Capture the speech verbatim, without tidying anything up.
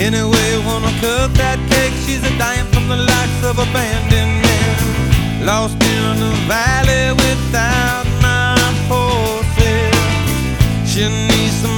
Anyway, wanna cut that cake. She's a dying from the likes of abandoned men, lost in the valley without my horses. She needs some